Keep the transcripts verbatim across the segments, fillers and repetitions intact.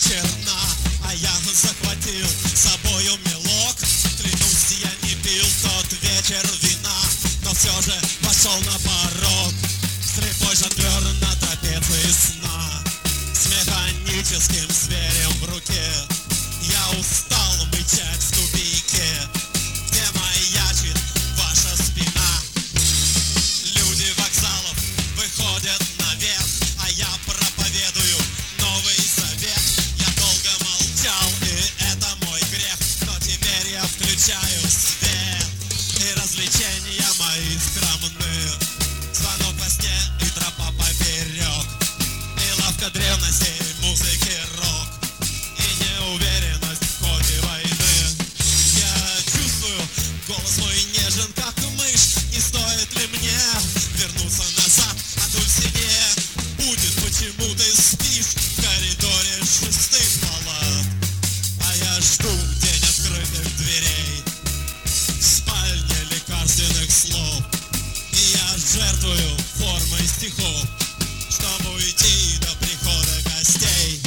черна, а я захватил с собою мелок. Клянусь, я не пил тот вечер вина, но все же пошел на порог. Слепой жонглер на трапеции сна, с механическим зверем в руке. Я устал мычать в тупике, где маячит ваша спина. Люди вокзалов выходят наверх, а я проповедую Новый Завет. Я долго молчал, и это мой грех, но теперь я включаю свет, и развлечения мои скромны. Звонок во сне и тропа поперек, и лавка древностей, музыки, рок, и неуверенность в ходе войны. Я чувствую, голос мой нежен, как мышь. Не стоит ли мне вернуться назад, а то в себе будет, почему ты спишь в коридоре шестых палат. А я жду день открытых дверей, в спальне лекарственных слов, и я жертвую формой стихов, чтобы уйти до прихода гостей.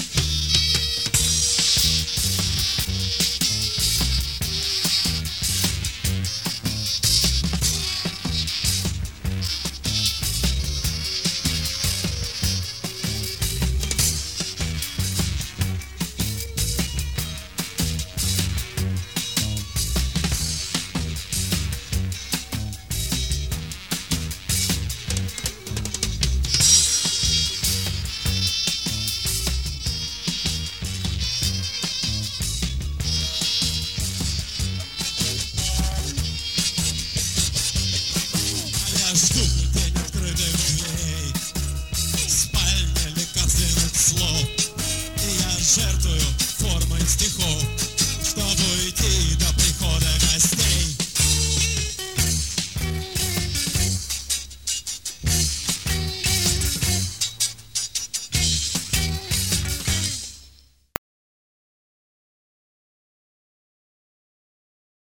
Я жду